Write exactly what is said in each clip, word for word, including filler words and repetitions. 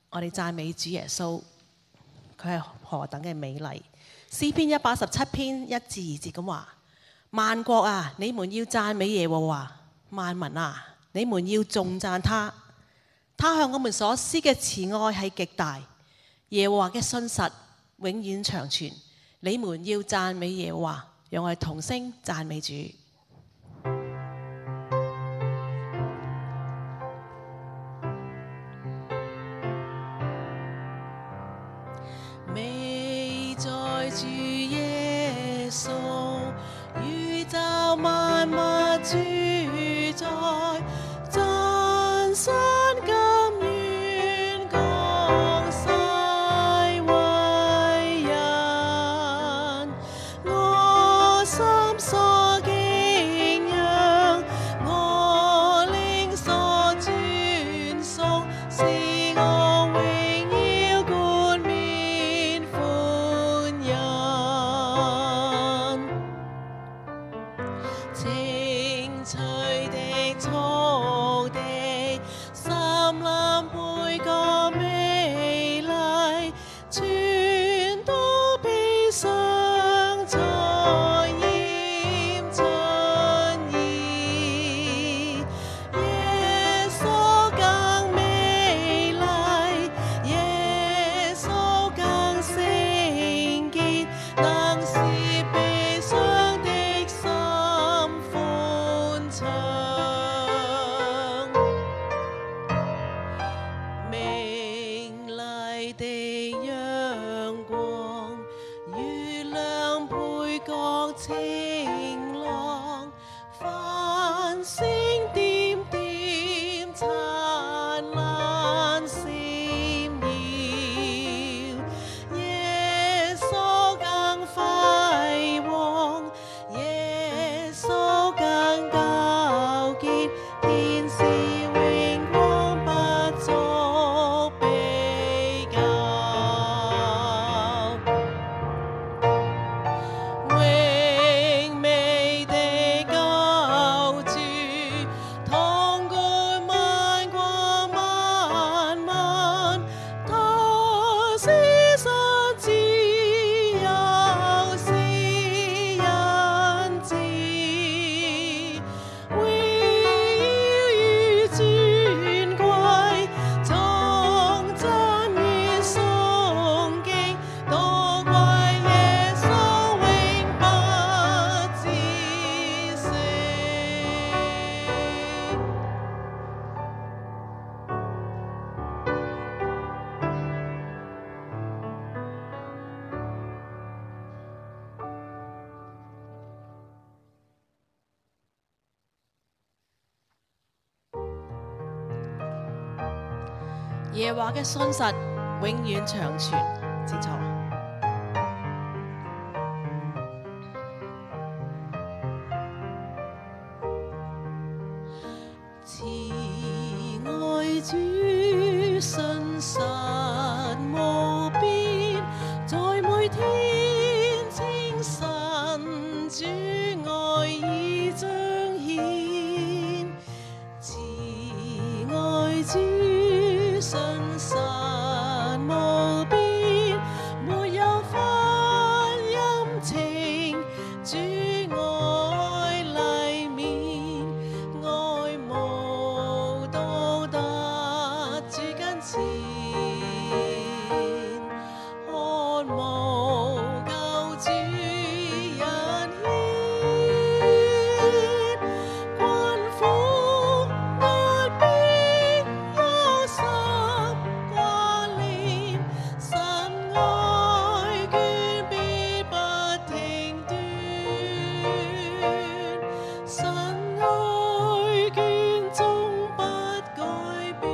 我哋讚美主耶穌，佢係何等嘅美麗。詩篇一百十七篇一至二節咁話：萬國啊，你們要讚美耶和華；萬民啊，你們要頌讚他。他向我們所施嘅慈愛係極大，耶和華嘅信實永遠長存。你們要讚美耶和華，讓我哋同聲讚美主。美在主耶穌，宇宙萬物主宰，真神甘願降世為人，我心所敬仰，我靈所尊崇，是我榮耀冠冕歡欣，青翠的草地，森林配角美麗，全都披上彩豔春意。耶穌更美麗，耶穌更聖潔，能使悲傷的心歡暢。明麗的陽光，月亮配角晴朗，繁星點點燦爛閃耀。耶穌更輝煌，耶穌更高潔，天使榮光不作比較。榮美的救主，統管萬國萬民，他是神自由是人子，榮耀與尊貴，從真與崇敬，都歸耶穌永不止息。耶和華嘅信實永遠長存，請坐。慈愛主信實無邊，在每天清晨主愛已彰顯。慈愛主信實無邊，沒有分陰晴，主愛黎面，愛慕到達主跟前，渴慕救主人牽，困苦壓迫憂愁掛念，神愛眷必不停斷，神愛眷終不改變。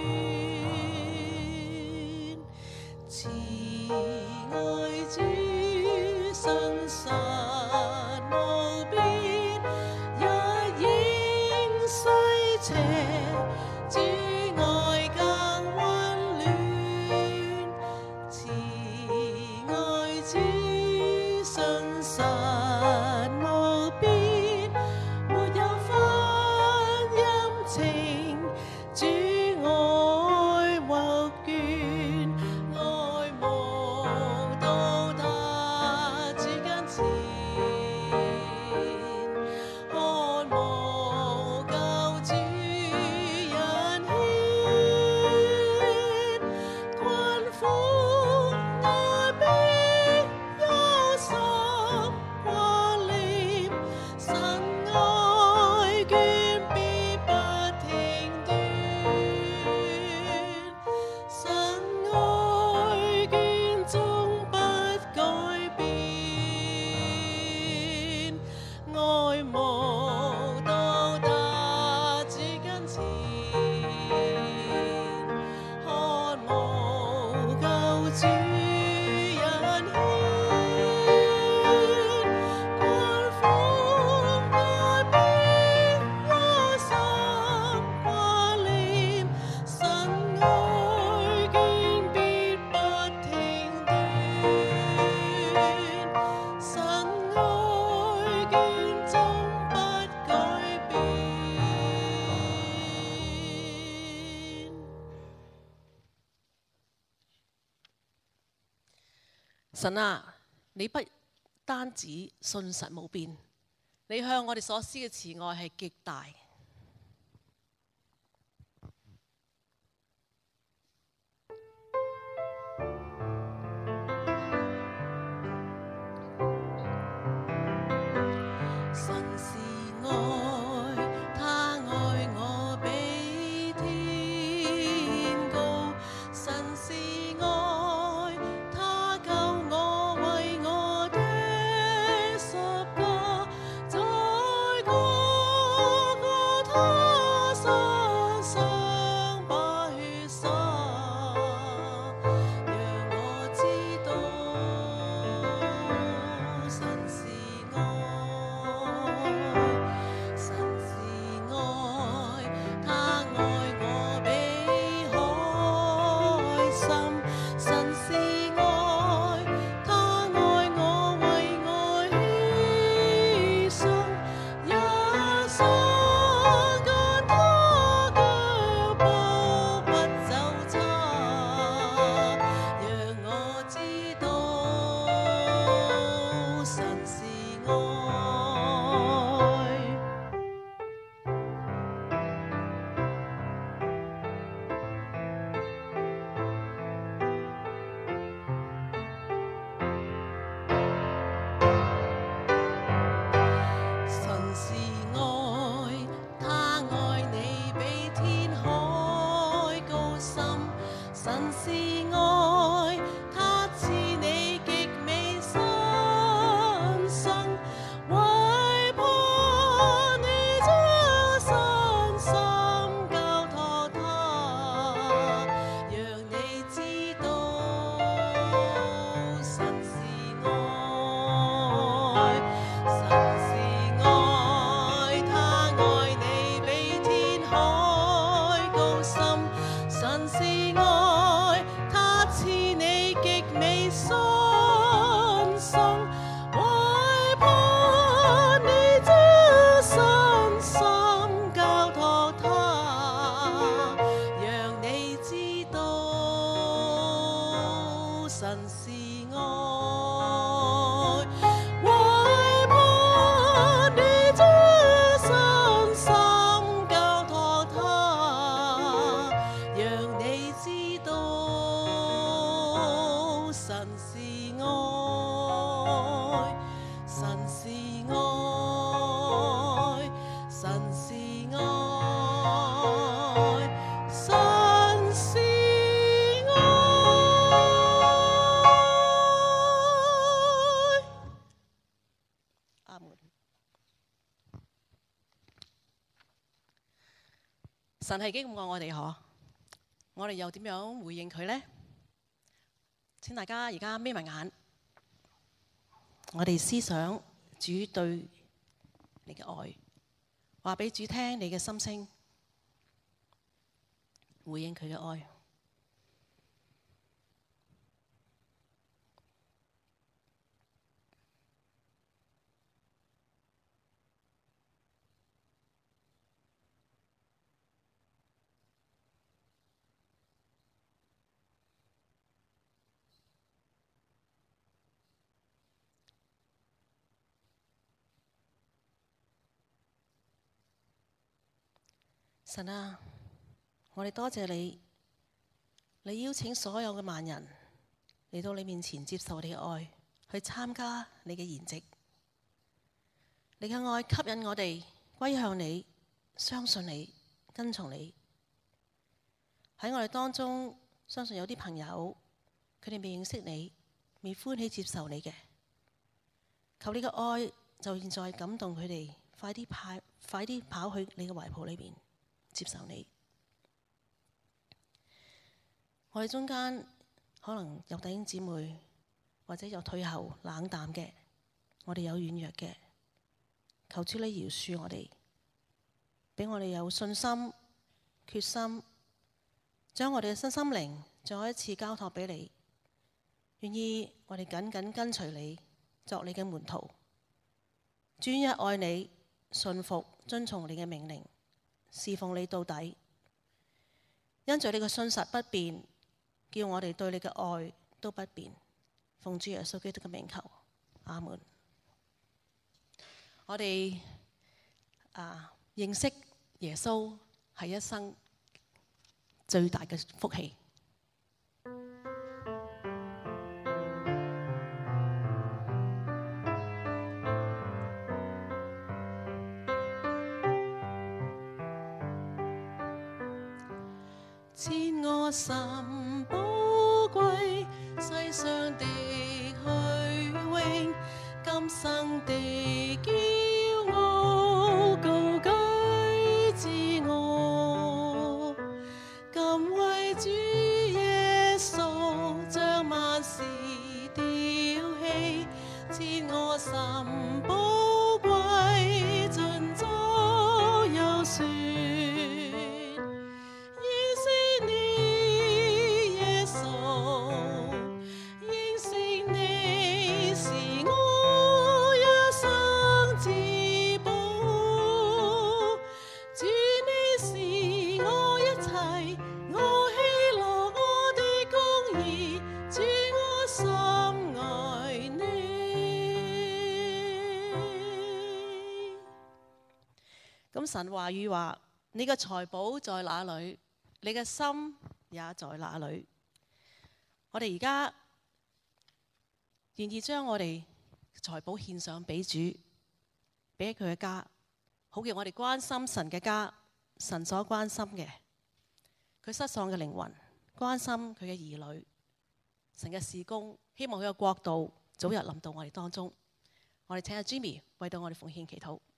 慈愛主信實無邊，一應西斜，主愛更溫暖。慈愛主信實無邊，沒有分陰晴，主愛或倦。 神啊，你不單止信實無變，你向我哋所施嘅慈愛係極大。神是愛，他愛我比天高。神是愛，他救我為我的十架，在嗰個他身上把血灑，讓我知道神是愛。神是愛，他愛我比海深。神是愛，他愛我為我犧牲，一生跟他腳步不走差，讓我知道神是愛。神是愛，他愛你比天海高深。神是愛，他賜你極美新生，為怕你將身心交託他，讓你知道神是愛。神是愛，他愛你比天海高深。神是愛，他賜你極美新生，為怕你將身心交託他，讓你知道神是愛。為怕你將身心交託他，讓你知道神是愛。神是愛，神是愛，神是愛。阿門。神係幾咁愛我哋嗬？我哋又點樣回應佢呢？請大家而家眯埋眼，我哋思想主對你嘅愛，話俾主聽你嘅心聲，回應佢嘅愛。神啊，我哋多謝你，你邀請所有嘅萬人嚟到你面前接受你嘅愛，去參加你嘅筵席。你嘅愛吸引我哋歸向你，相信你，跟從你。喺我哋當中，相信有啲朋友佢哋未認識你，未歡喜接受你嘅，求你嘅愛就現在感動佢哋，快啲派，快啲跑去你嘅懷抱裏邊接受你。我哋中間可能有弟兄姊妹，或者有退後冷淡嘅，我哋有軟弱嘅，求主你饒恕我哋，俾我哋有信心、決心，將我哋嘅身心靈再一次交託俾你，願意我哋緊緊跟隨你，作你嘅門徒，專一愛你，信服遵從你嘅命令，侍奉你到底。因着你嘅信實不變，叫我哋對你嘅愛都不變。 奉主耶穌基督嘅名求，阿門。我哋啊認識耶穌係一生最大嘅福氣。賜我甚寶貴，世上的虛榮，今生的驕傲，高舉自我，今為主耶穌將萬事丟棄，賜我甚寶貴，盡早有說。神話語話：你嘅財寶在哪裏，你嘅心也在哪裏。我哋而家願意將我哋財寶獻上俾主，俾佢嘅家，好叫我哋關心神嘅家，神所關心嘅，佢失喪嘅靈魂，關心佢嘅兒女，神嘅事工，希望佢嘅國度早日臨到我哋當中。我哋請阿 Jimmy 為到我哋奉獻祈禱。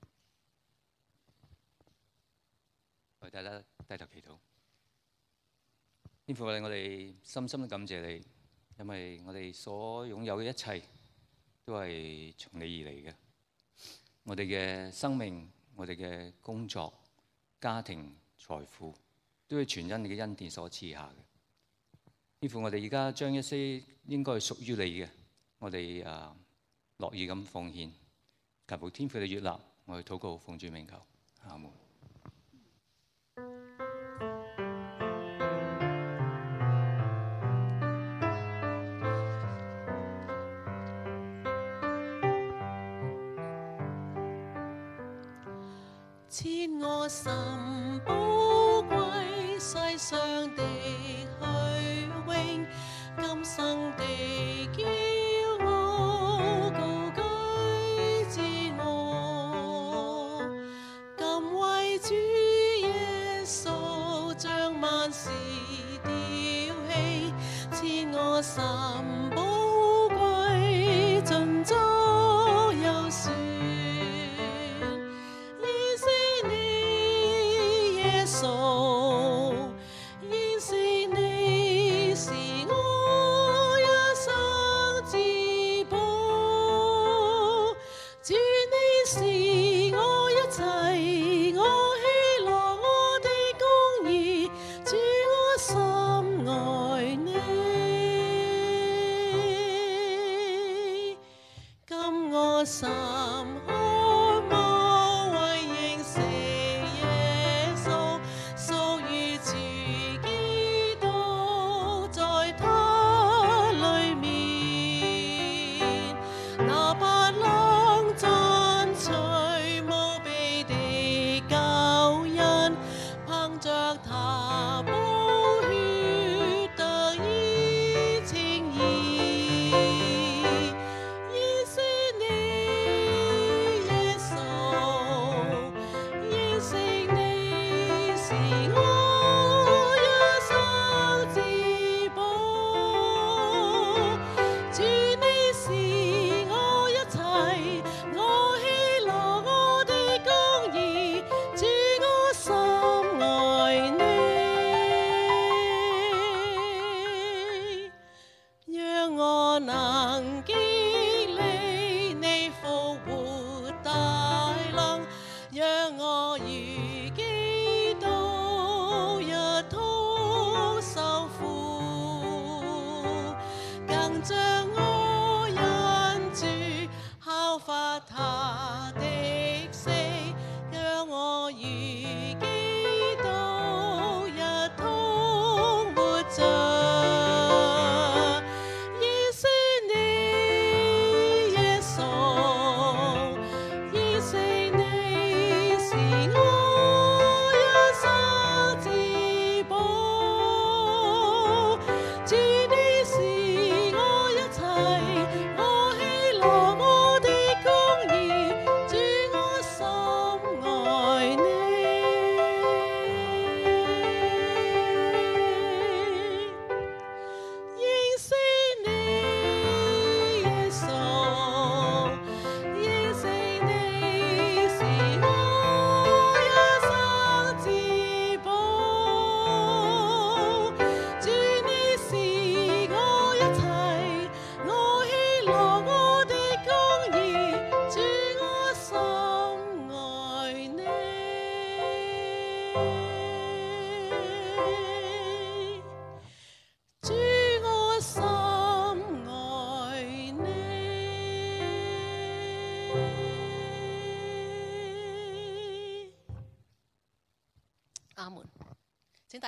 為大家低頭祈禱，天父，我哋深深地感謝你，因為我哋所擁有嘅一切都係從你而嚟嘅。我哋嘅生命、我哋嘅工作、家庭、財富，都係全因你嘅恩典所賜下嘅。天父，我哋而家將一些應該係屬於你嘅，我哋啊樂意咁奉獻，求天父嘅悅納，我哋禱告奉主名求，阿門。 賜我甚寶貴，世上的虛榮，今生的驕傲，高舉自我，今為主耶穌將萬事丟棄，賜我甚寶貴，盡早有說。甚渴望為認識耶穌，屬於主基督，在他裡面，哪怕冷盡隨無比的救恩，憑着他寶血得以稱義。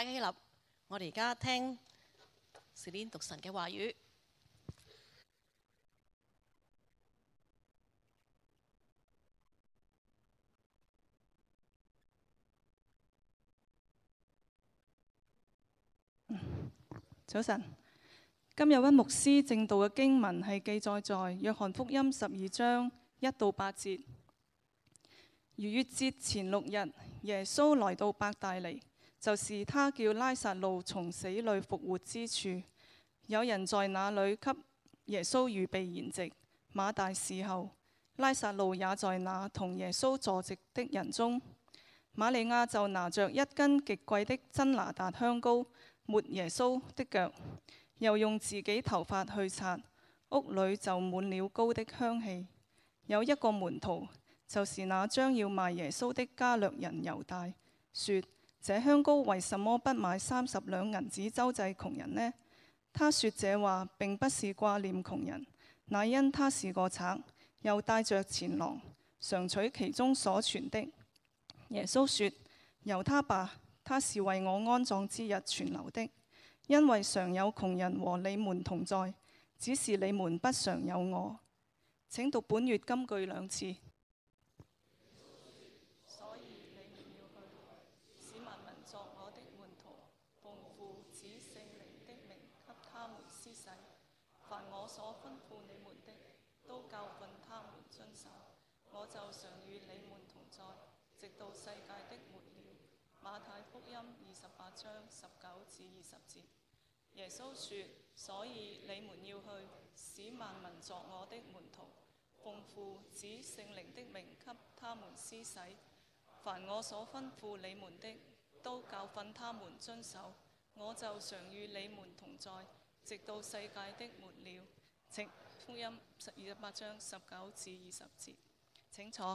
大家起立，我哋而家聽士練讀神嘅話語。 早晨，今日溫牧師正道嘅經文係記載在約翰福音十二章一到八節。逾越節前六日，耶穌來到伯大尼，就是他叫拉撒路從死裏復活之處。有人在那裏給耶穌預備筵席。馬大伺候，拉撒路也在那同耶穌坐席的人中。瑪利亞就拿着一斤極貴的真拿達香膏，抹耶穌的腳，又用自己頭髮去擦，屋裏就滿了膏的香氣。有一個門徒，就是那將要賣耶穌的加略人猶大，說：這香膏為什麼不買三十兩銀子周濟窮人呢？他說這話並不是掛念窮人，乃因他是個賊，又帶着錢囊，常取其中所存的。耶穌說：由他吧，他是為我安葬之日存留的，因為常有窮人和你們同在，只是你們不常有我。請讀本月金句兩次。所以你們要去，使萬民作我的門徒，奉父子聖靈的名給他們施洗。凡我所吩咐你們的，都教訓他們遵守。我就常與你們同在，直到世界的末了。馬太福音二十八章十九至二十節。耶穌說：所以你們要去，使萬民作我的門徒，奉父子聖靈的名給他們施洗。凡我所吩咐你們的，都教訓他們遵守。我就常與你們同在，直到世界的末了。請福音二十八章十九至二十節。請坐。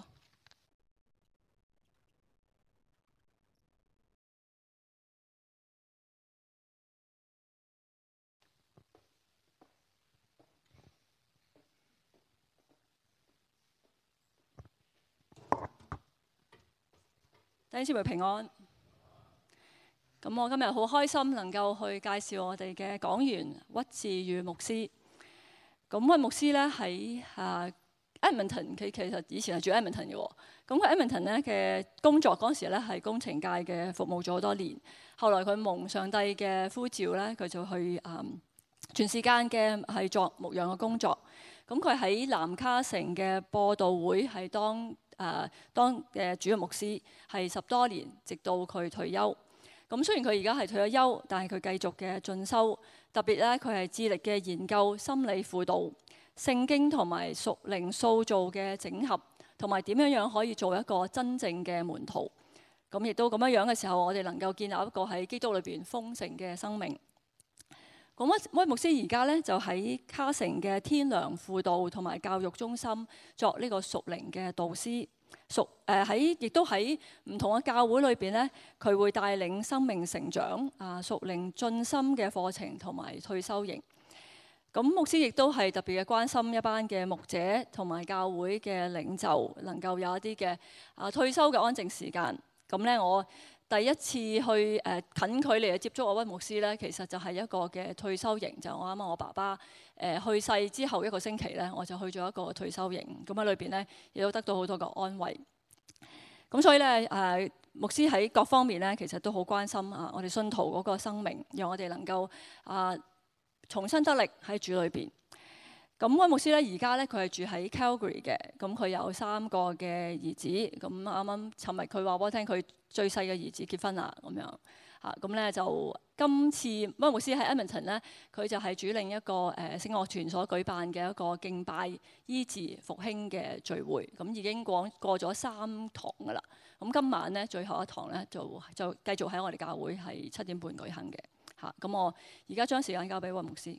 弟兄姊妹平安。咁我今日好開心能夠去介紹我哋嘅講員屈志宇牧師。咁屈牧師咧喺啊 Edmonton， 佢其實以前係住 Edmonton 嘅喎。咁佢 Edmonton 咧嘅工作嗰時咧係工程界嘅，服務咗好多年。後來佢蒙上帝嘅呼召咧，佢就去啊、嗯、全時間嘅係作牧養嘅工作。咁佢喺南卡城嘅播道會係當誒、呃、當嘅主任牧師，係十多年，直到佢退休。咁雖然佢而家係退咗休，但係佢繼續嘅進修，特別咧佢係致力嘅研究心理輔導、聖經同埋屬靈塑造嘅整合，同埋點樣樣可以做一個真正嘅門徒。咁亦都咁樣樣嘅時候，我哋能夠建立一個喺基督裏邊豐盛嘅生命。咁屈屈牧師而家咧就喺卡城嘅天良輔導同埋教育中心作呢個屬靈嘅導師，屬誒喺亦都喺唔同嘅教會裏邊咧，佢會帶領生命成長啊屬靈進深嘅課程同埋退修營。咁牧師亦都係特別嘅關心一班嘅牧者同埋教會嘅領袖，能夠有一啲嘅啊退休嘅安靜時間。咁咧我第一次去誒、呃、近距離嘅接觸我屈牧師咧，其實就係一個嘅退休營，就係、我啱啱我爸爸誒、呃、去世之後一個星期咧，我就去咗一個退休營。咁喺裏邊咧，亦都得到好多個安慰。咁所以咧誒、呃，牧師喺各方面咧，其實都好關心啊，我哋信徒嗰個生命，讓我哋能夠啊、呃、重新得力喺主裏邊。咁屈牧師咧，而家咧佢係住喺 Calgary 嘅，咁佢有三個嘅兒子。咁啱啱尋日佢話俾我聽，佢最細嘅兒子結婚啦，咁樣嚇。咁咧就今次屈牧師喺 Edmonton 咧，佢就係主領一個誒聖樂團所舉辦嘅一個敬拜醫治復興嘅聚會。咁已經過過咗三堂噶啦。咁今晚咧最後一堂咧就就繼續喺我哋教會係七點半舉行嘅嚇。咁我而家將時間交俾屈牧師。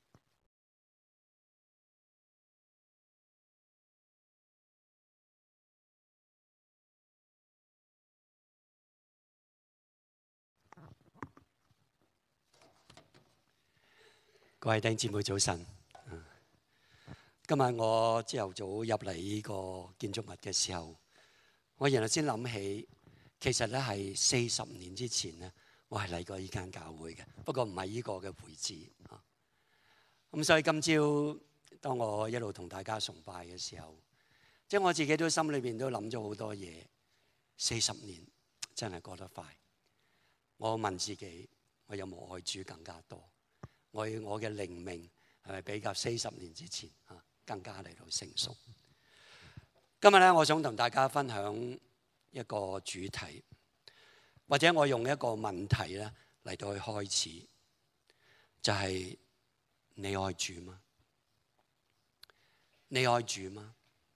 各位弟兄姊妹早晨。今日我朝頭早入嚟呢個建築物嘅時候，我然後先諗起，其實咧係四十年之前咧， 我係嚟過呢間教會嘅，不過唔係呢個嘅會址啊。咁所以今朝當我一路同大家崇拜嘅時候，即係我自己都心裏邊都諗咗好多嘢。四十年真係過得快。我問自己，我有冇愛主更加多？我我嘅靈命係咪比較四十年之前啊更加嚟到成熟？今日咧，我想同大家分享一個主題，或者我用一個問題咧嚟到去開始，就係你愛主嗎？你愛主嗎？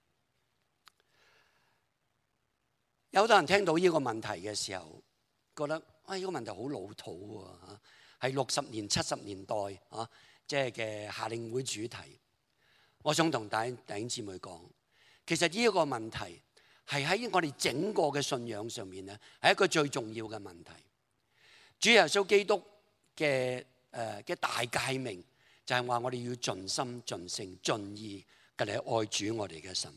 有好多人聽到呢個問題嘅時候，覺得啊呢個問題好老土喎，係六十年、七十年代啊，即係嘅夏令會主題。我想同大弟兄姊妹講，其實呢一個問題係喺我哋整個嘅信仰上面咧，係一個最重要嘅問題。主耶穌基督嘅誒嘅大誡命就係話我哋要盡心、盡性、盡意嘅嚟愛主我哋嘅神。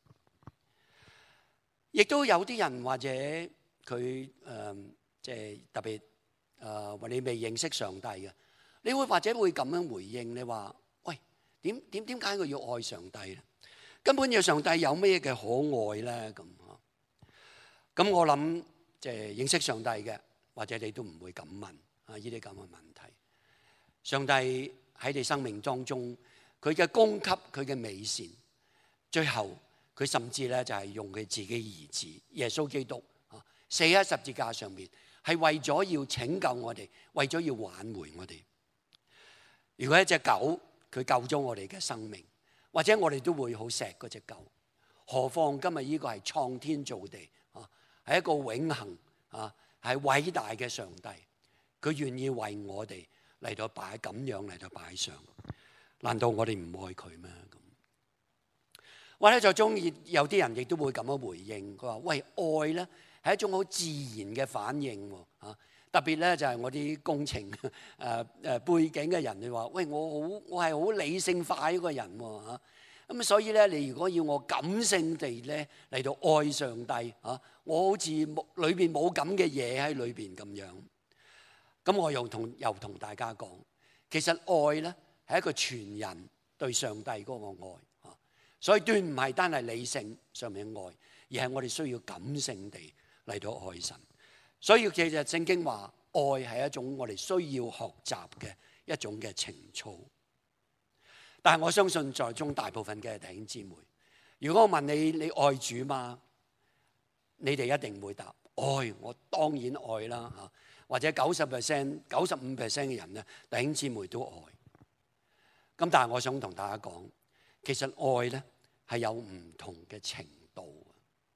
亦都有啲人或者佢誒即係特別誒，或者你未認識上帝嘅，你會或者會咁樣回應你話：喂，點點點解佢要愛上帝咧？根本要上帝有咩嘅可愛咧？咁啊，咁我諗即係認識上帝嘅，或者你都唔會咁問啊呢啲咁嘅問題。上帝喺你生命當中，佢嘅供給，佢嘅美善，最後。佢甚至咧就係用佢自己兒子耶穌基督啊，死喺十字架上面，係為咗要拯救我哋，為咗要挽回我哋。如果一隻狗佢救咗我哋嘅生命，或者我哋都會好錫嗰隻狗，何況今日呢個係創天造地啊，係一個永恆啊，係偉大嘅上帝，佢願意為我哋嚟到擺咁樣嚟到擺上，難道我哋唔愛佢咩？或者就中意有啲人亦都會咁樣回應，佢話：喂，愛咧係一種好自然嘅反應喎，嚇！特別咧就係我啲工程誒誒背景嘅人，你話：喂，我好我係好理性化一個人喎，嚇！咁所以咧，你如果要我感性地咧嚟到愛上帝嚇，我好似冇裏邊冇咁嘅嘢喺裏邊咁樣。咁我又同又同大家講，其實愛咧係一個全人對上帝嗰個愛。所以斷唔係單係理性上面嘅愛，而係我哋需要感性地嚟到愛神。所以其實聖經話愛係一種我哋需要學習嘅一種嘅情操。但係我相信在中大部分嘅弟兄姊妹，如果我問你你愛主嗎？你哋一定會答愛，我當然愛啦嚇。或者九十 percent、九十五 percent 嘅人咧，弟兄姊妹都愛。咁但係我想同大家講，其實愛咧係有唔同嘅程度。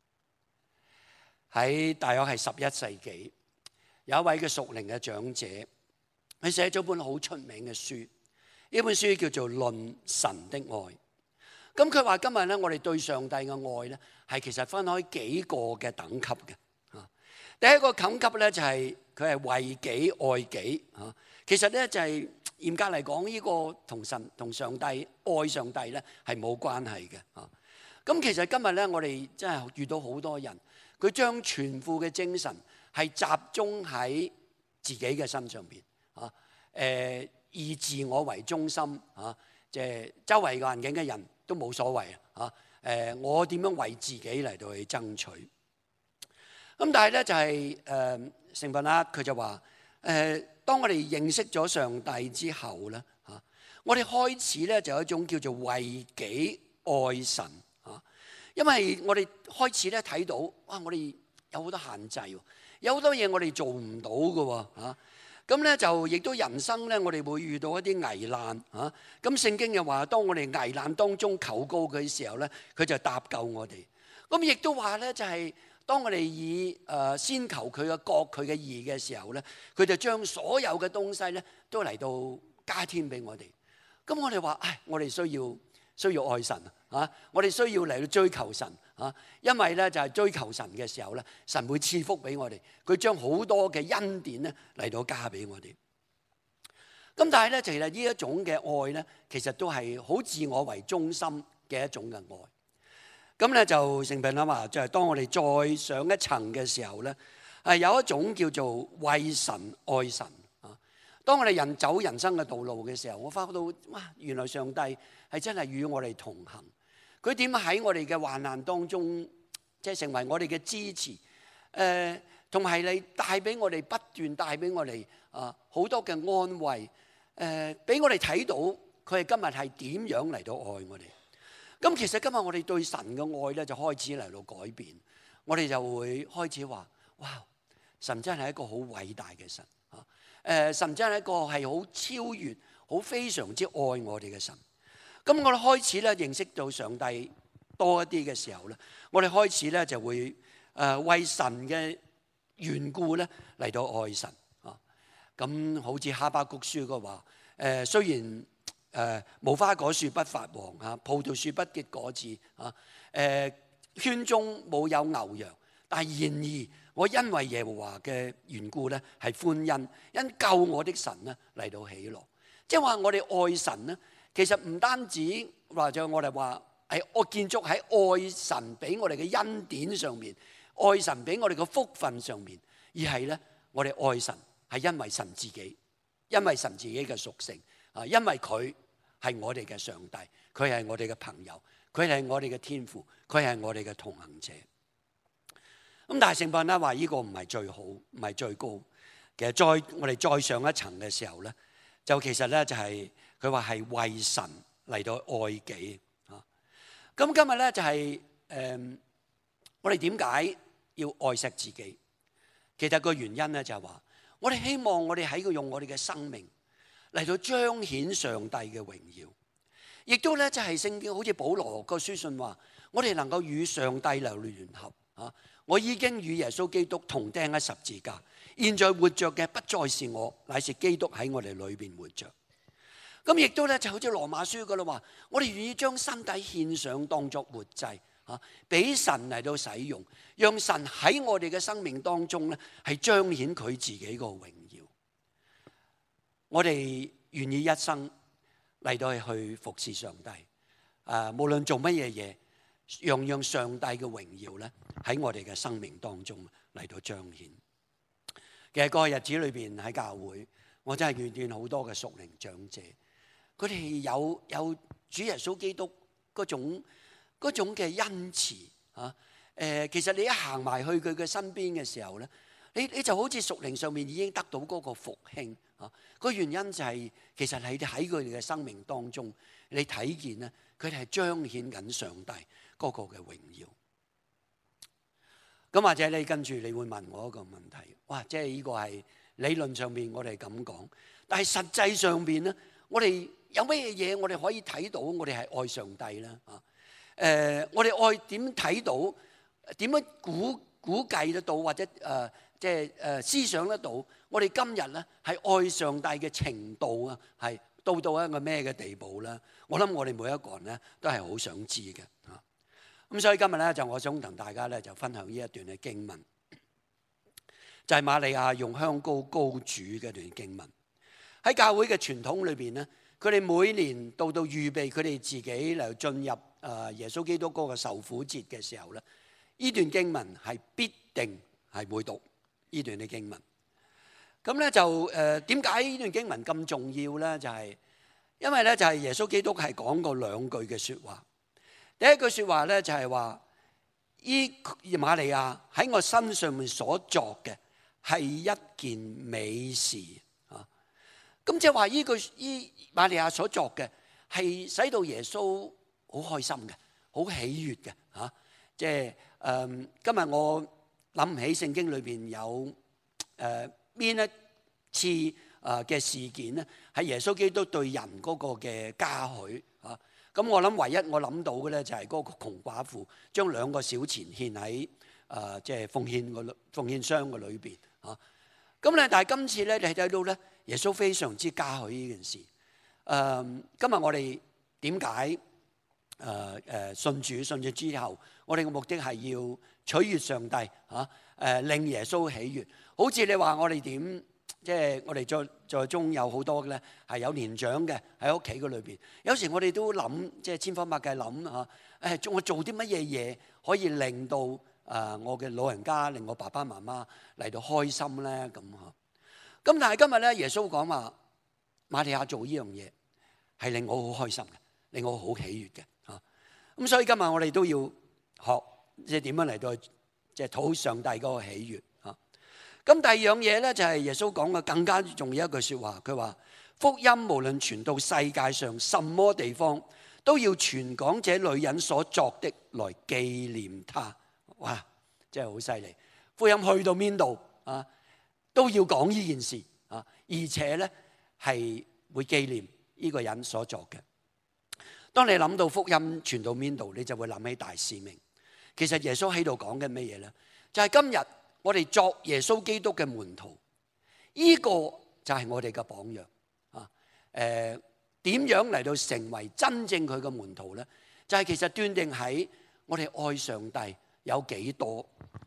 喺大約係十一世紀，有一位嘅屬靈嘅長者，佢寫咗本好出名嘅書，呢本書叫做《論神的愛》。咁佢話今日咧，我哋對上帝嘅愛咧，係其實分開幾個嘅等級嘅。啊，第一個等級咧就係佢係為己愛己。啊，其實咧就係、是。嚴格嚟講，呢個同神同上帝愛上帝咧係冇關係嘅啊！咁其實今日咧，我哋真係遇到好多人，佢將全副嘅精神係集中喺自己嘅身上邊啊！誒，以自我為中心啊！即係周圍環境嘅人都冇所謂啊！誒，我點樣為自己嚟到去爭取？咁但係咧就係誒成分啦，佢就話誒。當我哋認識咗上帝之後咧，嚇，我哋開始咧就有一種叫做為己愛神嚇，因為我哋開始咧睇到，哇！我哋有好多限制，有好多嘢我哋做唔到嘅喎嚇。咁咧就亦都人生咧，我哋會遇到一啲危難嚇。咁聖經又話，當我哋危難當中求告佢嘅時候咧，佢就搭救我哋。咁亦都話咧就係。當我哋以誒先求佢嘅國佢嘅義嘅時候咧，佢就將所有嘅東西咧都嚟到加添俾我哋。咁我哋話：唉，我哋需要需要愛神啊！我哋需要嚟到追求神啊！因為咧就係追求神嘅時候咧，神會賜福俾我哋。佢將好多嘅恩典咧嚟到加俾我哋。咁但係咧，其實呢一種嘅愛咧，其實都係好自我為中心嘅一種嘅愛。咁咧就成品啦嘛，就係當我哋再上一層嘅時候咧， 係有一種叫做為神愛神啊。當我哋人走人生嘅道路嘅時候，我發覺到哇，原來上帝係真係與我哋同行。佢點喺我哋嘅患難當中，即係成為我哋嘅支持，誒同埋你帶俾我哋不斷帶俾我哋啊好多嘅安慰，誒俾我哋睇到佢係今日係點樣嚟到愛我哋。咁其實今日我哋對神嘅愛咧就開始嚟到改變，我哋就會開始話：哇！神真係一個好偉大嘅神啊！誒，神真係一個係好超越、好非常之愛我哋嘅神。咁我哋開始咧認識到上帝多一啲嘅時候咧，我哋開始咧就會誒為神嘅緣故咧嚟到愛神啊。咁好似哈巴谷書嘅話：誒雖然誒無花果樹不發黃啊，葡萄樹不結果子啊，誒圈中冇有牛羊，但係然而我因為耶和華嘅緣故咧係歡欣，因救我的神咧嚟到喜樂。即係話我哋愛神咧，其實唔單止或者我哋話係我建築喺愛神俾我哋嘅恩典上面，愛神俾我哋嘅福分上面，而係咧我哋愛神係因為神自己，因為神自己嘅屬性啊，因為佢係我哋嘅上帝，佢係我哋嘅朋友，佢係我哋嘅天父，佢係我哋嘅同行者。咁但係聖經咧話呢個唔係最好，唔係最高。其實再我哋再上一層嘅時候咧，就其實咧就係佢話係為神嚟到愛己啊。咁今日咧就係誒，我哋點解要愛惜自己？其實個原因咧就係話，我哋希望我哋喺度用我哋嘅生命嚟到彰顯上帝嘅榮耀，亦都咧就係聖經好似保羅個書信話，我哋能夠與上帝嚟聯合啊。我已經與耶穌基督同釘喺十字架，現在活着嘅不再是我，乃是基督喺我哋裏邊活着。咁亦都咧就好似羅馬書嗰度話，我哋願意將身體獻上當作活祭啊，俾神嚟到使用，讓神喺我哋嘅生命當中咧係彰顯佢自己個榮耀。我哋願意一生嚟到去服侍上帝，啊，無論做乜嘢嘢，讓讓上帝嘅榮耀咧喺我哋嘅生命當中嚟到彰顯。其實個日子裏邊喺教會，我真係遇見好多嘅屬靈長者，佢哋有有主耶穌基督嗰種嗰種嘅恩慈啊。誒，其實你一行埋去佢嘅身邊嘅時候咧，你你就好似屬靈上面已經得到嗰個復興啊。個原因就係其實你哋喺佢哋嘅生命當中，你睇見咧，佢哋係彰顯緊上帝嗰個嘅榮耀。咁或者你跟住你會問我一個問題，哇！即係呢個係理論上面我哋咁講，但係實際上邊咧，我哋有咩嘢我哋可以睇到我哋係愛上帝咧？啊，誒，我哋愛點睇到？點樣估估計得到，或者誒即係誒思想得到？我哋今日咧係愛上帝嘅程度啊，係到到一個咩嘅地步咧？我諗我哋每一個人咧都係好想知嘅啊。咁所以今日咧就我想同大家咧就分享呢一段嘅經文，就係瑪利亞用香膏膏主嘅段經文。喺教會嘅傳統裏邊咧，佢哋每年到到預備佢哋自己嚟進入誒耶穌基督嗰個受苦節嘅時候咧，呢段經文係必定係會讀呢段嘅經文。咁咧就誒點解呢段經文咁重要咧？就係因為咧就係耶穌基督係講過兩句嘅説話。第一句説話咧就係話：依瑪利亞喺我身上面所作嘅係一件美事啊！咁即係話依句依瑪利亞所作嘅係使到耶穌好開心嘅，好喜悅嘅嚇。即係誒，今日我諗唔起聖經裏邊有誒邊一次誒嘅事件咧，係耶穌基督對人嗰個嘅嘉許啊。咁我諗唯一我諗到嘅咧就係嗰個窮寡婦將兩個小錢獻喺誒即係奉獻個奉獻箱嘅裏邊嚇。咁咧但係今次咧你睇到咧，耶穌非常之嘉許呢件事。誒，今日我哋點解誒誒信主信主之後，我哋嘅目的係要取悅上帝嚇，誒令耶穌喜悅。好似你話我哋點？即係我哋在在中有好多嘅咧，係有年長嘅喺屋企嗰裏邊。有時我哋都諗，即係千方百計諗嚇，誒我做啲乜嘢嘢可以令到誒我嘅老人家令我爸爸媽媽嚟到開心咧？咁嚇。咁但係今日咧，耶穌講話瑪利亞做呢樣嘢係令我好開心嘅，令我好喜悅嘅嚇。咁所以今日我哋都要學即係點樣嚟到即係討上帝嗰個喜悅嚇。咁第二樣嘢咧就係耶穌講嘅更加重要一句説話，佢話福音無論傳到世界上什麼地方，都要傳講這女人所作的來紀念她。哇！真係好犀利！福音去到邊度啊，都要講呢件事啊，而且咧係會紀念呢個人所作嘅。當你諗到福音傳到邊度，你就會諗起大使命。其實耶穌喺度講緊咩嘢咧？就係今日我哋作耶穌基督嘅門徒，呢個就係我哋嘅榜樣啊。誒，點樣嚟到成為真正佢嘅門徒咧？就係其實斷定喺我哋愛上帝有幾多。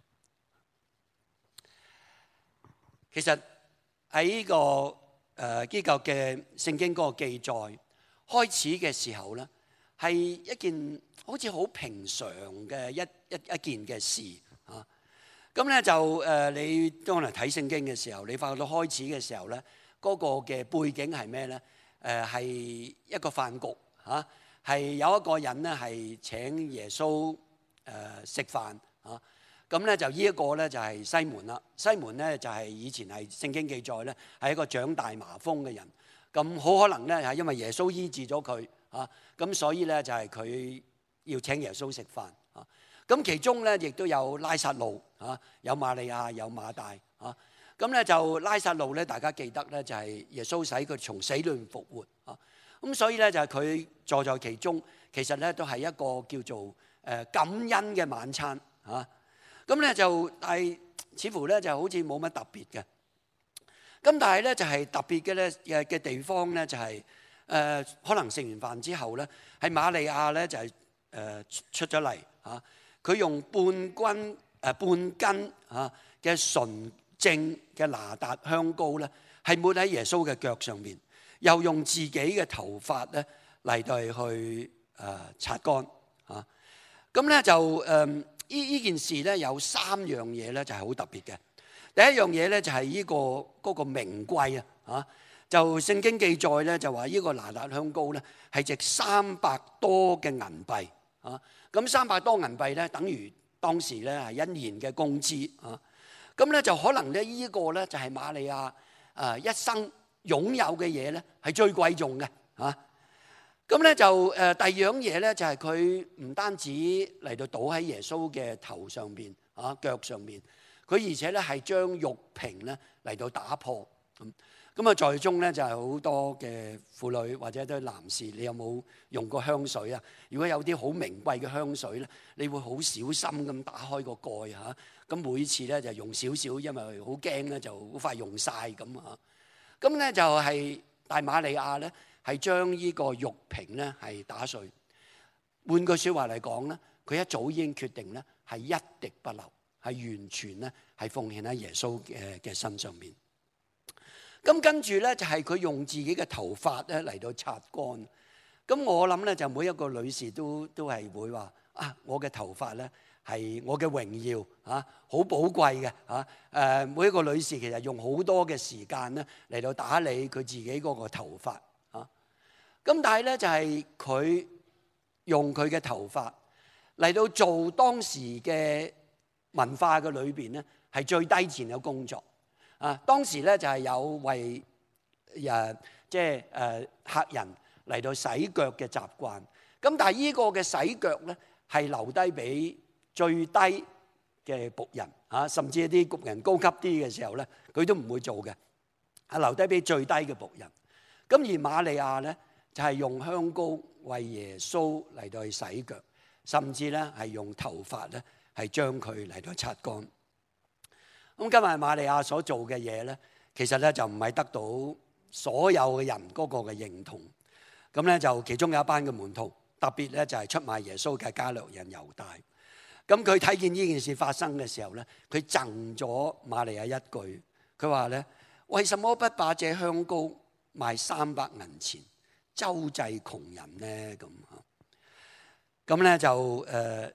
其實喺呢個誒基督嘅聖經嗰個記載開始嘅時候咧，係一件好似好平常嘅一一一件嘅事啊。咁咧就誒，你當嚟睇聖經嘅時候，你發覺到開始嘅時候咧，嗰個嘅背景係咩咧？誒係一個飯局嚇，係有一個人咧係請耶穌誒食飯嚇。咁咧就呢一個咧就係西門啦。西門咧就係以前係聖經記載咧係一個長大麻風嘅人。咁好可能咧係因為耶穌醫治咗佢嚇，咁所以咧就係佢要請耶穌食飯嚇。咁其中咧亦都有拉撒路嚇，有瑪利亞，有馬大嚇。咁咧就拉撒路咧，大家記得咧就係耶穌使佢從死裏復活嚇。咁所以咧就係佢坐在其中，其實咧都係一個叫做誒感恩嘅晚餐嚇。咁咧就係似乎咧就好似冇乜特別嘅。咁但係咧就係特別嘅咧嘅嘅地方咧就係誒可能食完飯之後咧，係瑪利亞咧就係誒出咗嚟嚇。佢用半斤誒半斤嚇嘅純正嘅拿達香膏咧，係抹喺耶穌嘅腳上面，又用自己嘅頭髮咧嚟到去誒擦乾嚇。咁咧就誒呢呢件事咧有三樣嘢咧就係好特別嘅。第一樣嘢咧就係呢個嗰個名貴啊嚇，就聖經記載咧就話呢個拿達香膏咧係值三百多嘅銀幣啊。咁三百多銀幣咧等於當時咧係一年嘅工資啊。咁咧就可能咧呢個咧就係瑪利亞誒一生擁有嘅嘢咧係最貴重嘅嚇。咁咧就誒第二樣嘢咧就係佢唔單止嚟到倒喺耶穌嘅頭上邊啊腳上邊，佢而且咧係將玉瓶咧嚟到打破咁。咁啊在中咧就係好多嘅婦女或者都係男士，你有冇用過香水啊？如果有啲好名貴嘅香水咧，你會好小心咁打開個蓋嚇。咁每次咧就用少少，因為好驚咧就好快用晒咁啊。咁咧就係大瑪利亞咧係將呢個玉瓶咧係打碎。換句説話嚟講咧，佢一早已經決定咧係一滴不留，係完全咧係奉獻喺耶穌嘅嘅身上面。咁跟住咧就係佢用自己嘅頭髮咧嚟到擦乾。咁我諗咧就每一個女士都都係會話啊，我嘅頭髮咧係我嘅榮耀嚇，好寶貴嘅嚇。誒每一個女士其實用好多嘅時間咧嚟到打理佢自己嗰個頭髮嚇。咁但係咧就係佢用佢嘅頭髮嚟到做當時嘅文化嘅裏邊咧係最低賤嘅工作。啊，當時咧就係有為誒即係誒客人嚟到洗腳嘅習慣。咁但係呢個嘅洗腳咧係留低俾最低嘅僕人嚇，甚至一啲僕人高級啲嘅時候咧，佢都唔會做嘅，係留低俾最低嘅僕人。咁而瑪利亞咧就係用香膏為耶穌嚟到去洗腳，甚至咧係用頭髮咧係將佢嚟到擦乾。咁今日瑪利亞所做嘅嘢咧，其實咧就唔係得到所有嘅人嗰個嘅認同。咁咧就其中有一班嘅門徒，特別咧就係出賣耶穌嘅加略人猶大。咁佢睇見呢件事發生嘅時候咧，佢贈咗瑪利亞一句，佢話咧：為什麼不把這香膏賣三百銀錢，周濟窮人咧？咁咁咧就誒。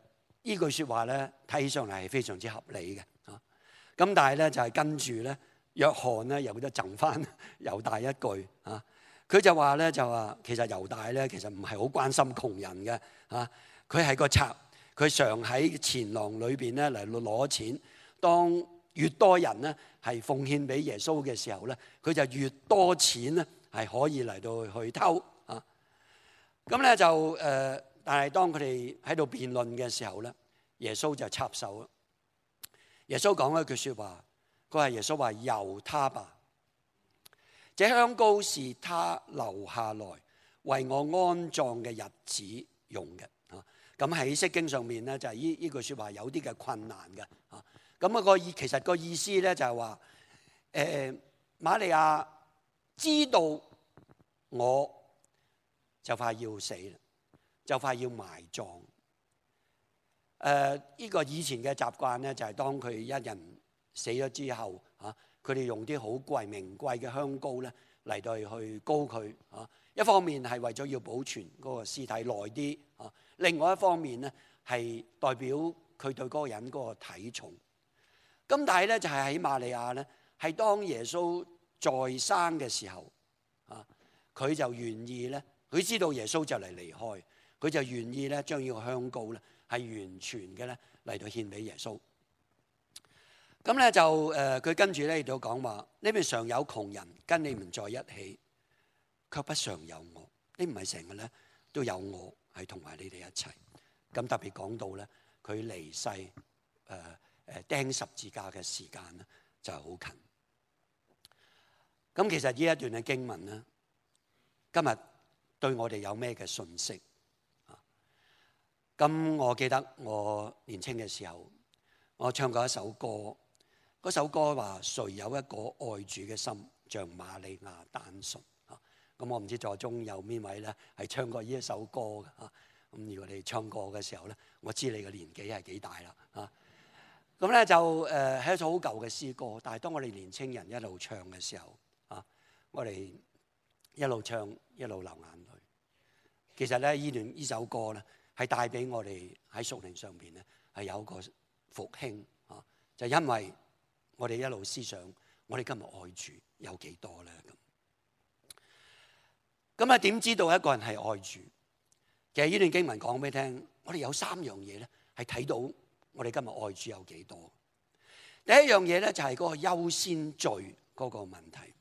呢句説話咧睇起上嚟係非常之合理嘅啊。咁但係咧就係跟住咧，約翰咧又得贈翻猶大一句啊。佢就話咧就話其實猶大咧其實唔係好關心窮人嘅啊。佢係個賊，佢常喺錢囊裏邊咧嚟攞錢。當越多人咧係奉獻俾耶穌嘅時候咧，佢就越多錢咧係可以嚟到去偷啊。咁咧就誒、呃，但係當佢哋喺度辯論嘅時候咧，耶穌就插手啦。耶穌講一句説話，佢話耶穌話由他吧。這香膏是他留下來為我安葬嘅日子用嘅啊。咁喺釋經上面咧就係呢呢句説話有啲嘅困難嘅啊。咁啊個意其實個意思咧就係話誒瑪利亞知道我就快要死啦，就快要埋葬。誒、呃、呢、這個以前嘅習慣咧就係當佢一人死咗之後啊。佢哋用啲好貴名貴嘅香膏咧嚟到去膏佢啊，一方面係為咗要保存嗰個屍體耐啲啊，另外一方面咧係代表佢對嗰個人嗰個體重。咁但係咧就係喺瑪利亞咧，係當耶穌在生嘅時候啊，佢就願意咧，佢知道耶穌就嚟離開，佢就願意咧將呢個香膏咧係完全嘅咧嚟到獻俾耶穌。咁咧就誒，佢跟住咧亦都講話：呢邊常有窮人跟你們在一起，卻不常有我。呢唔係成日咧都有我係同埋你哋一齊。咁特別講到咧，佢離世誒誒釘十字架嘅時間咧就係好近。咁其實呢一段嘅經文咧，今日對我哋有咩嘅訊息啊？咁我記得我年青嘅時候，我唱過一首歌。嗰首歌話：誰有一個愛主嘅心，像瑪利亞單純啊！咁我唔知座中有邊位咧係唱過呢一首歌嘅啊？咁如果你唱過嘅時候咧，我知你嘅年紀係幾大啦啊！咁咧就誒係一首好舊嘅詩歌，但係當我哋年青人一路唱嘅時候啊，我哋一路唱一路流眼淚。其實咧呢段呢首歌咧係帶俾我哋喺屬靈上邊咧係有個復興啊，就因為我哋一路思想，我哋今日愛主有幾多咧？咁咁啊？點知道一個人係愛主？其實呢段經文講俾你聽，我哋有三樣嘢咧，係睇到我哋今日愛主有幾多。第一樣嘢咧就係嗰個優先序嗰個問題。誒、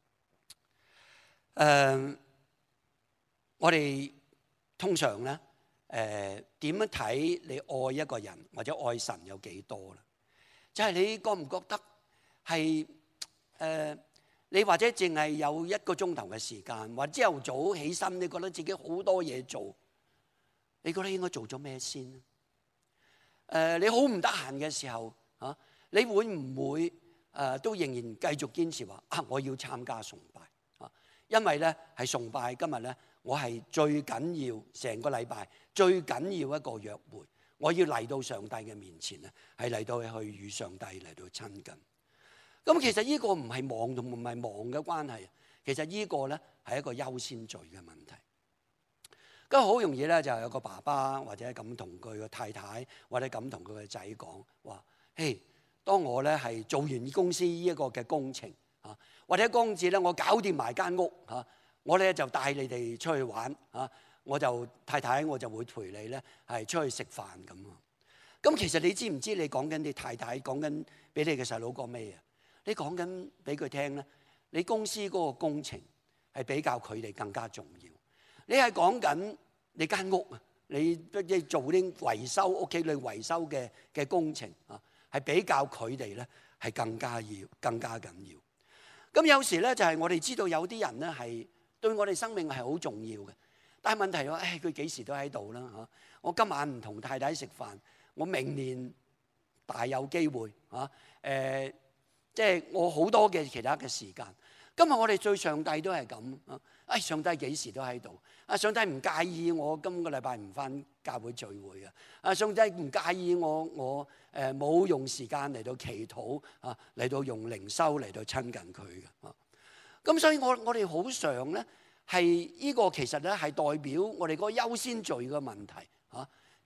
呃，我哋通常咧誒點樣睇你愛一個人或者愛神有幾多咧？就係你覺唔覺得係誒、呃？你或者淨係有一個鐘頭嘅時間，或者朝頭早起身，你覺得自己好多嘢做，你覺得應該做咗咩先？誒、呃，你好唔得閒嘅時候嚇、啊，你會唔會誒、呃、都仍然繼續堅持話啊？我要參加崇拜啊，因為咧係崇拜今日咧，我係最緊要成個禮拜最緊要一個約會。我要嚟到上帝嘅面前咧，係嚟到去與上帝嚟到親近。咁其實呢個唔係忙同唔係忙嘅關係，其實呢個咧係一個優先序嘅問題。咁好容易咧就有個爸爸或者咁同佢嘅太太，或者咁同佢嘅仔講話：嘿，當我咧係做完公司呢一個嘅工程啊，或者公司咧我搞掂埋間屋嚇，我咧就帶你哋出去玩嚇。我就太太，我就會陪你咧，係出去食飯咁啊。咁其實你知唔知你講緊你太太講緊俾你嘅細佬講咩啊？你講緊俾佢聽咧，你公司嗰個工程係比較佢哋更加重要。你係講緊你間屋啊，你即做啲維修屋企裏維修嘅嘅工程啊，係比較佢哋咧係更加要、更加緊要。咁有時咧就係我哋知道有啲人咧係對我哋生命係好重要嘅。但係問題話，誒佢幾時都喺度啦嚇！我今晚唔同太太食飯，我明年大有機會嚇。誒、呃，即係我好多嘅其他嘅時間。今日我哋對上帝都係咁啊！誒，上帝幾時都喺度。啊，上帝唔介意我今個禮拜唔返教會聚會啊！啊，上帝唔介意我我誒冇用時間嚟到祈禱啊，嚟到用靈修嚟到親近佢嘅啊。咁所以我我哋好常咧。係呢個其實咧係代表我哋嗰個優先序嘅問題嚇，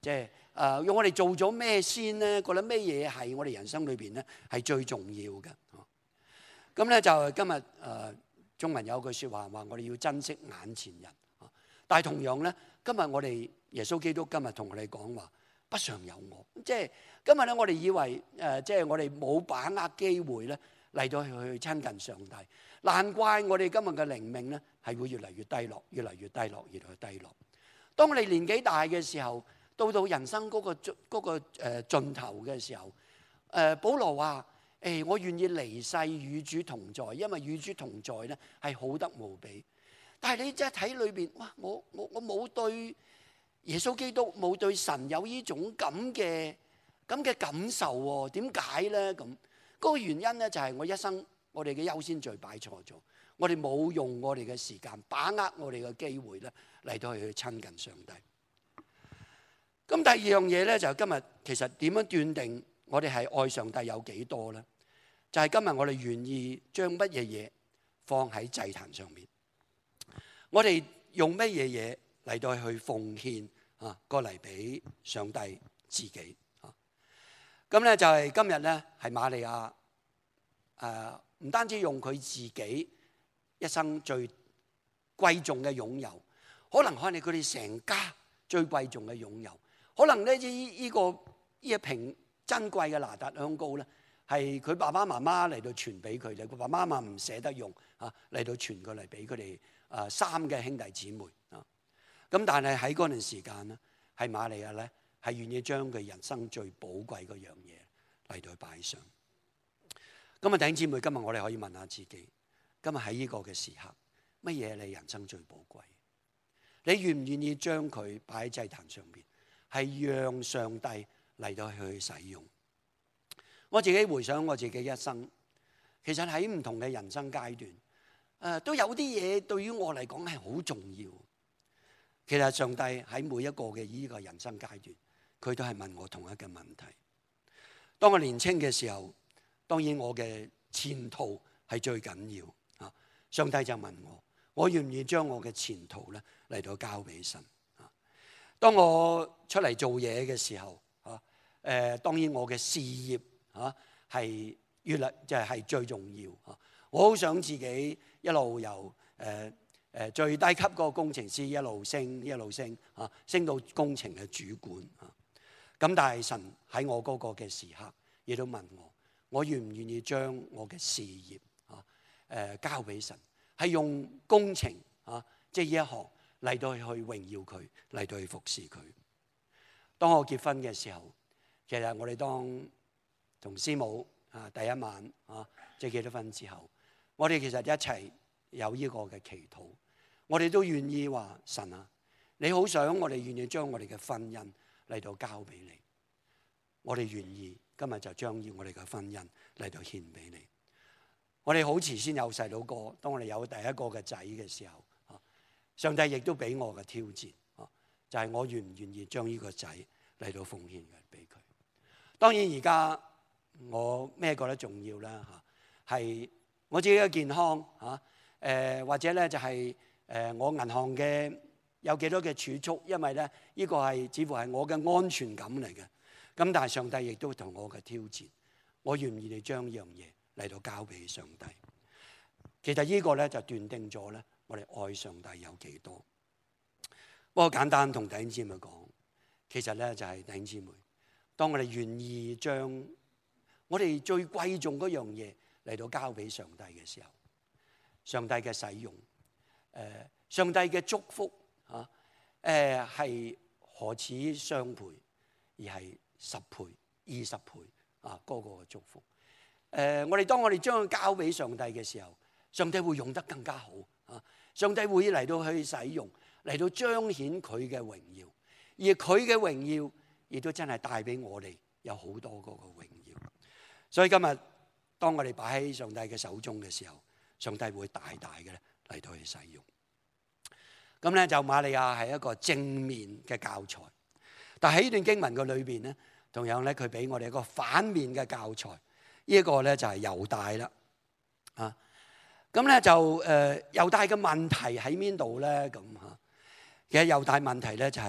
即係誒用我哋做咗咩先咧？覺得咩嘢係我哋人生裏邊咧係最重要嘅？咁咧就今日誒、呃、中文有句説話話我哋要珍惜眼前人。但係同樣咧，今日我哋耶穌基督今日同我哋講話，不常有我。即係今日咧，我哋以為誒即係我哋冇把握機會咧嚟到去去親近上帝。難怪我哋今日嘅靈命咧係會越嚟越低落，越嚟越低落，越嚟越低落。當我哋年紀大嘅時候，到到人生嗰個盡嗰個誒盡頭嘅時候，誒保羅話：誒我願意離世與主同在，因為與主同在咧係好得無比。但係你真係睇裏邊，哇！我我我冇對耶穌基督冇對神有呢種咁嘅咁嘅感受喎？點解咧？咁嗰個原因咧就係我一生我哋嘅優先序擺錯咗，我哋冇用我哋嘅時間把握我哋嘅機會咧嚟到去親近上帝。咁第二樣嘢咧就係今日其實點樣斷定我哋係愛上帝有幾多咧？就係今日我哋願意將乜嘢嘢放喺祭壇上面。我哋用乜嘢嘢嚟到去奉獻啊？過嚟俾上帝自己啊！咁咧就係今日咧，係瑪利亞誒，唔單止用佢自己一生最貴重嘅擁有，可能可能佢哋成家最貴重嘅擁有，可能咧呢呢個呢一瓶珍貴嘅拿達香膏咧，係佢爸爸媽媽嚟到傳俾佢哋，佢爸爸媽媽唔捨得用啊，嚟到傳過嚟俾佢哋。誒三嘅兄弟姊妹啊，咁但係喺嗰段時間咧，係瑪利亞咧係願意將佢人生最寶貴嗰樣嘢嚟到去擺上。咁啊，弟兄姊妹，今日我哋可以問下自己，今日喺呢個嘅時刻，乜嘢係你人生最寶貴？你願唔願意將佢擺喺祭壇上邊，係讓上帝嚟到去使用？我自己回想我自己一生，其實喺唔同嘅人生階段。誒都有啲嘢對於我嚟講係好重要。其實上帝喺每一個嘅依個人生階段，佢都係問我同一個問題。當我年青嘅時候，當然我嘅前途係最緊要啊。上帝就問我，我願唔願意將我嘅前途咧嚟到交俾神啊？當我出嚟做嘢嘅時候啊，誒當然我嘅事業啊係越嚟就係係最重要啊。我好想自己一路由誒誒最低級嗰個工程師一路升一路升啊，升到工程嘅主管啊。咁但係神喺我嗰個嘅時刻，亦都問我，我願唔願意將我嘅事業啊誒交俾神，係用工程啊，即係呢一行嚟到去榮耀佢，嚟到去服侍佢。當我結婚嘅時候，其實我哋當同師母啊第一晚啊，即係結咗婚之後。我哋其實一齊有呢個嘅祈禱，我哋都願意話神啊，你好想我哋願意將我哋嘅婚姻嚟到交俾你，我哋願意今日就將要我哋嘅婚姻嚟到獻俾你。我哋好遲先有細佬哥，當我哋有第一個嘅仔嘅時候，上帝亦都俾我嘅挑戰，就係我願唔願意將呢個仔嚟到奉獻俾佢。當然而家我咩覺得重要啦嚇，係。我自己嘅健康嚇，誒或者咧就係誒我銀行嘅有幾多嘅儲蓄，因為咧呢個係似乎係我嘅安全感嚟嘅。咁但係上帝亦都同我嘅挑戰，我願唔願意將呢樣嘢嚟到交俾上帝？其實呢個咧就斷定咗咧我哋愛上帝有幾多。不過簡單同弟兄姊妹講，其實咧就係弟兄姊妹，當我哋願意將我哋最貴重嗰樣嘢嚟到交俾上帝嘅時候，上帝嘅使用，誒上帝嘅祝福啊，誒係何止雙倍，而係十倍、二十倍啊嗰個嘅祝福。誒我哋當我哋將佢交俾上帝嘅時候，上帝會用得更加好啊！上帝會嚟到去使用，嚟到彰顯佢嘅榮耀，而佢嘅榮耀亦都真係帶俾我哋有好多嗰個榮耀。所以今日，當我哋擺喺上帝嘅手中嘅時候，上帝會大大嘅嚟到去使用。咁咧就瑪利亞係一個正面嘅教材，但喺呢段經文嘅裏邊咧，同樣咧佢俾我哋一個反面嘅教材。呢一個咧就係猶大啦，啊，咁咧就誒猶大嘅問題喺邊度咧？咁嚇，其實猶大問題咧就係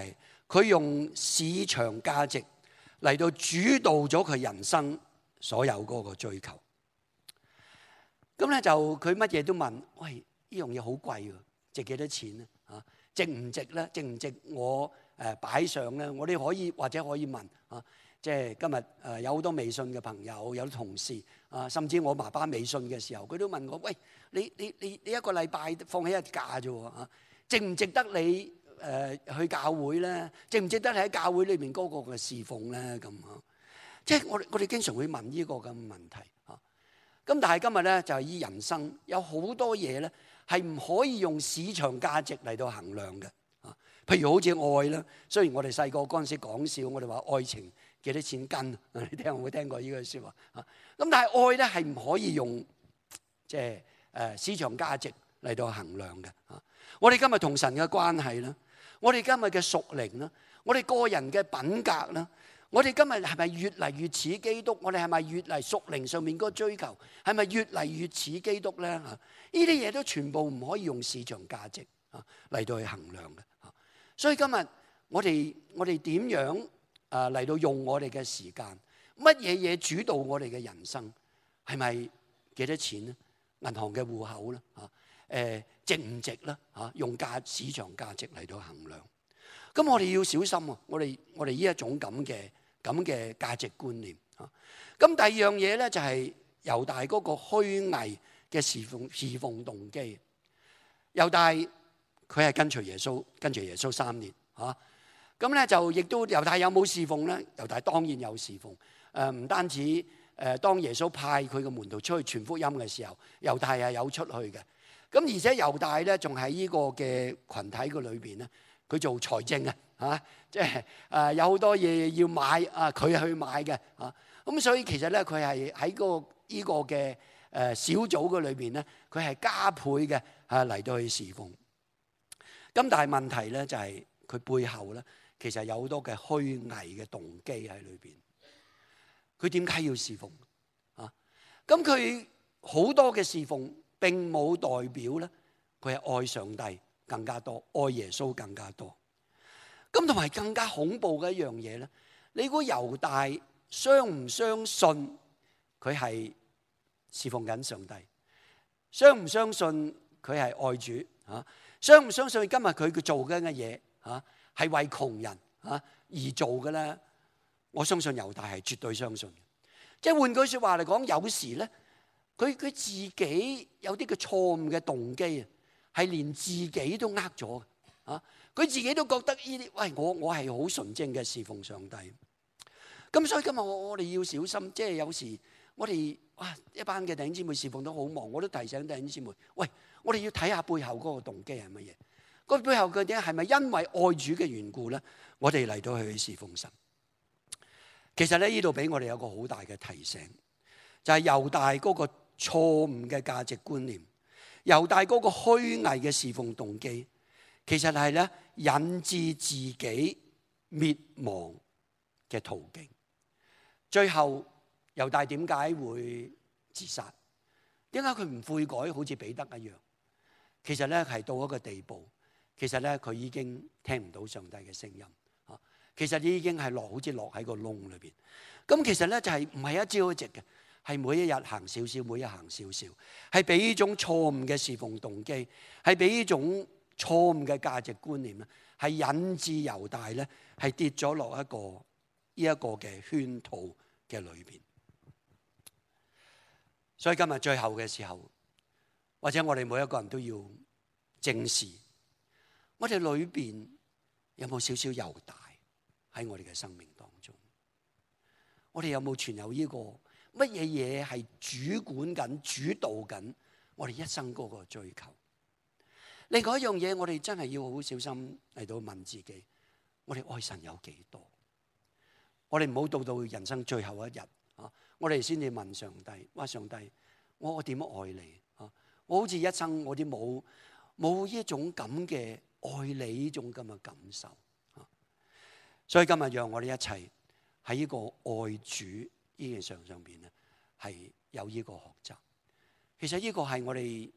佢用市場價值嚟到主導咗佢人生所有嗰個追求。咁咧就佢乜嘢都問，喂，呢樣嘢好貴喎，值幾多錢咧？啊，值唔值咧？值唔值我誒擺上咧？我哋可以或者可以問啊，即係今日誒有好多微信嘅朋友，有同事啊，甚至我爸爸微信嘅時候，佢都問我，喂，你你你你一個禮拜放起一日假啫喎，啊，值唔值得你誒去教會咧？值唔值得你喺教會裏邊嗰個嘅侍奉咧？咁啊，即係我哋我哋經常會問呢個咁嘅問題啊。咁但係今日咧就係以人生有好多嘢咧係唔可以用市場價值嚟到衡量嘅啊。譬如好似愛啦，雖然我哋細個嗰陣時講笑，我哋話愛情幾多錢斤，你聽有冇聽過呢句説話啊？咁但係愛咧係唔可以用即係誒市場價值嚟到衡量嘅啊。我哋今日同神嘅關係啦，我哋今日嘅屬靈啦，我哋個人嘅品格啦。我哋今日係咪越嚟越似基督？我哋係咪越嚟屬靈上面嗰個追求係咪越嚟越似基督咧？嚇，呢啲嘢都全部唔可以用市場價值啊嚟到去衡量嘅。所以今日我哋我哋點樣啊嚟到用我哋嘅時間？乜嘢嘢主導我哋嘅人生？係咪幾多錢咧？銀行嘅戶口咧？嚇，誒值唔值咧？嚇，用價市場價值嚟到衡量。咁我哋要小心啊！我哋我哋呢一種咁嘅咁嘅價值觀念啊。咁第二樣嘢咧就係猶大嗰個虛偽嘅侍奉侍奉動機。猶大佢係跟隨耶穌，跟隨耶穌三年嚇。咁咧就亦都猶大有冇侍奉咧？猶大當然有侍奉。誒唔單止誒當耶穌派佢嘅門徒出去傳福音嘅時候，猶大係有出去嘅。咁而且猶大咧仲喺呢個嘅羣體嘅裏邊咧。佢做財政啊，嚇，即係誒有好多嘢要買啊，佢去買嘅嚇。咁所以其實咧，佢係喺個依個嘅誒小組嘅裏邊咧，佢係加倍嘅嚇嚟到去侍奉。咁但係問題咧就係佢背後咧，其實有好多嘅虛偽嘅動機喺裏邊。佢點解要侍奉啊？咁佢好多嘅侍奉並冇代表咧，佢係愛上帝更加多，愛耶穌更加多。咁同埋更加恐怖嘅一樣嘢咧，你估猶大相唔相信佢係侍奉緊上帝？相唔相信佢係愛主？嚇，相唔相信今日佢佢做緊嘅嘢嚇係為窮人嚇而做嘅咧？我相信猶大係絕對相信。即係換句説話嚟講，有時咧，佢佢自己有啲嘅錯誤嘅動機啊。係連自己都呃咗啊！佢自己都覺得呢啲，喂，我我係好純正嘅侍奉上帝。咁所以今日我我哋要小心，即係有時我哋哇一班嘅弟兄姊妹侍奉都好忙，我都提醒弟兄姊妹，喂，我哋要睇下背後嗰個動機係乜嘢？嗰背後嘅點係咪因為愛主嘅緣故咧？我哋嚟到去侍奉神。其實咧呢度俾我哋有個好大嘅提醒，就係猶大嗰個錯誤嘅價值觀念。猶大嗰個虛偽嘅侍奉動機，其實係咧引致自己滅亡嘅途徑。最後猶大點解會自殺？點解佢唔悔改，好似彼得一樣？其實咧係到一個地步，其實咧佢已經聽唔到上帝嘅聲音啊！其實已經係落，好似落喺個窿裏邊。咁其實咧就係唔係一朝一夕嘅。係每一日行少少，每一日行少少，係俾呢種錯誤嘅侍奉動機，係俾呢種錯誤嘅價值觀念咧，係引致猶大咧係跌咗落一個呢一個嘅圈套嘅裏邊。所以今日最後嘅時候，或者我哋每一個人都要正視，我哋裏邊有冇少少猶大喺我哋嘅生命當中？我哋有冇存有呢個？乜嘢嘢係主管緊、主導緊我哋一生嗰個追求？另外一樣嘢，我哋真係要好小心嚟到問自己：我哋愛神有幾多？我哋唔好到到人生最後一日啊，我哋先至問上帝：哇，上帝，我我點樣愛你啊？我好似一生我啲冇冇呢種咁嘅愛你呢種咁嘅感受啊！所以今日讓我哋一齊喺呢個愛主呢件事上邊咧，係有呢個學習。其實呢個係我哋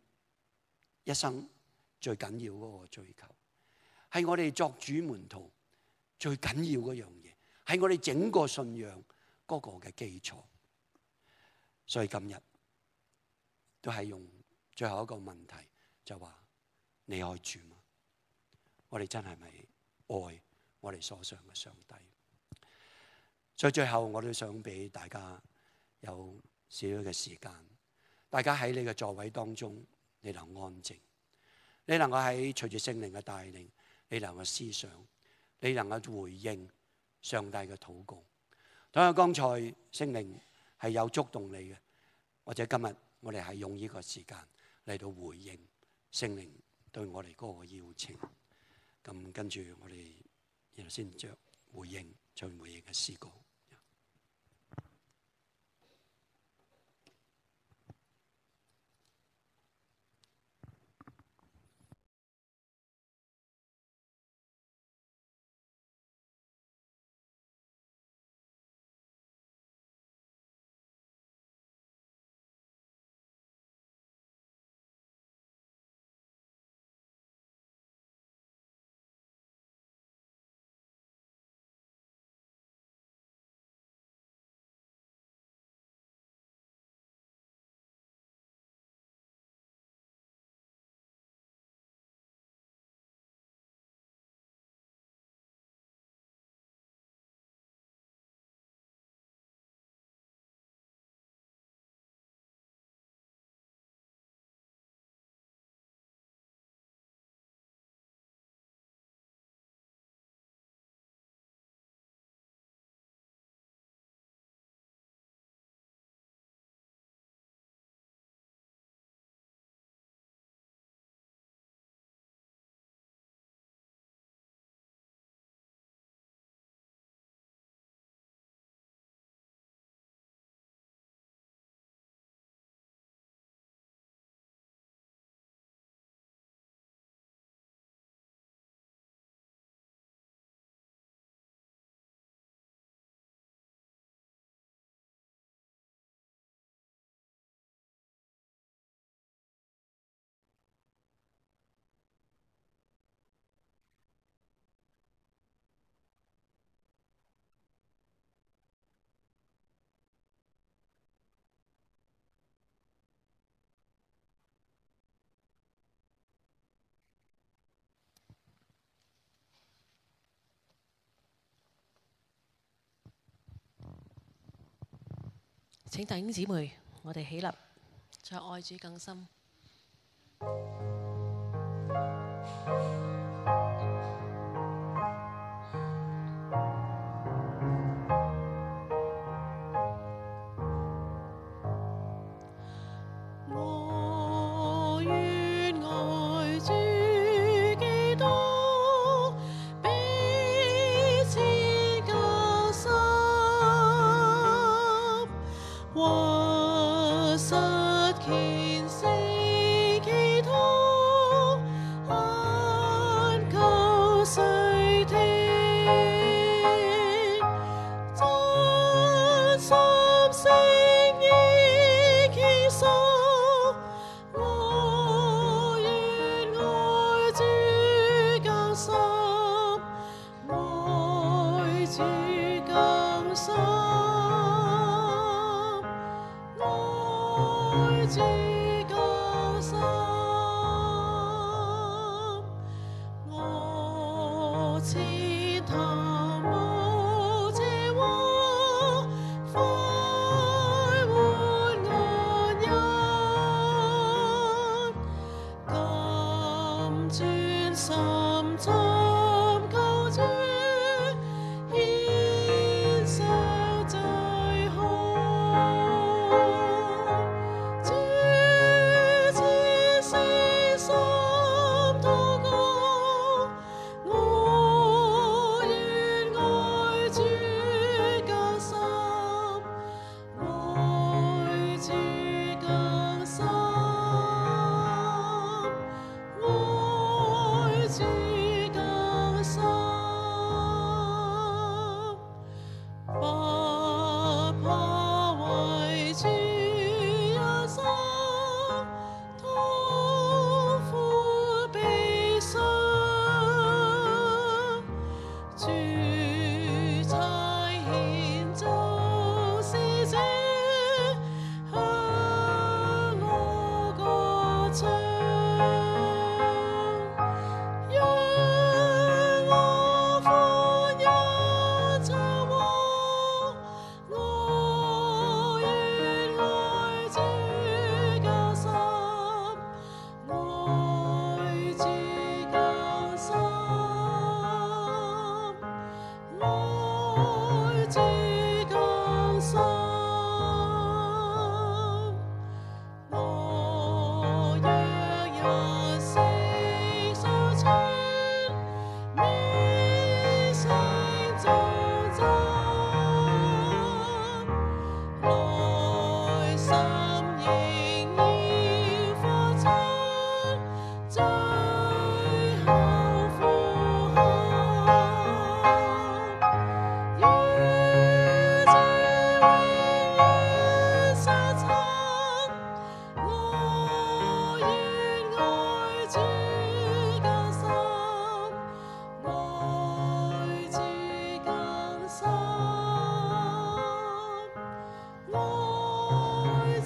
一生最緊要嗰個追求，係我哋作主門徒最緊要嗰樣嘢，係我哋整個信仰嗰個嘅基礎。所以今日都係用最後一個問題，就話你愛主嗎？我哋真係咪愛我哋所想嘅上帝？所以最後我都想俾大家有少少嘅時間，大家喺你嘅座位當中，你能安靜，你能夠喺隨住聖靈嘅帶領，你能夠思想，你能夠回應上帝嘅禱告。當然剛才聖靈係有觸動你嘅，或者今日我哋係用呢個時間嚟到回應聖靈對我哋嗰個邀請。咁跟住我哋然後先着回應再回應嘅詩歌。 請弟兄姊妹，我哋起立，再愛主更深。我願愛主基督，彼此交心，或實虔誠祈禱，懇求垂聽，真心誠意傾訴。我願愛主更深，愛主更深，愛主更深。我淺談無邪話，快活安逸，甘專心尋求主，獻上最好。主賜誠心禱告，我願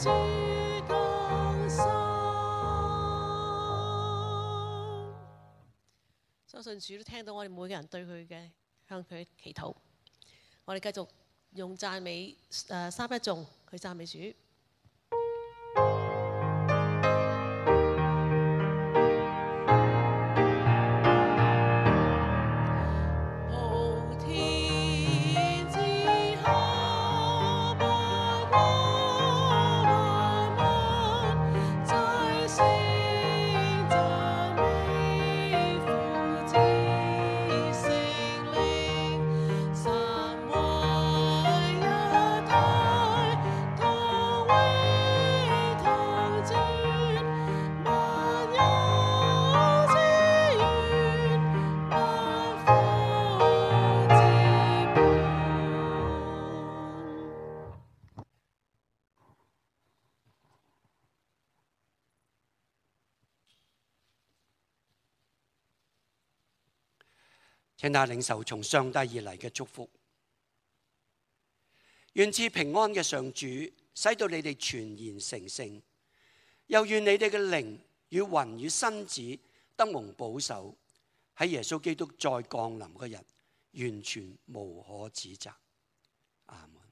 主降生。相信主都聽到我哋每個人對佢嘅向佢祈禱。我哋繼續用讚美誒三一頌去讚美主。 請大家領受從上帝而嚟嘅祝福，願賜平安嘅上主使到你哋全然成聖，又願你哋嘅靈與魂與身子得蒙保守，喺耶穌基督再降臨嗰日完全無可指責。阿門。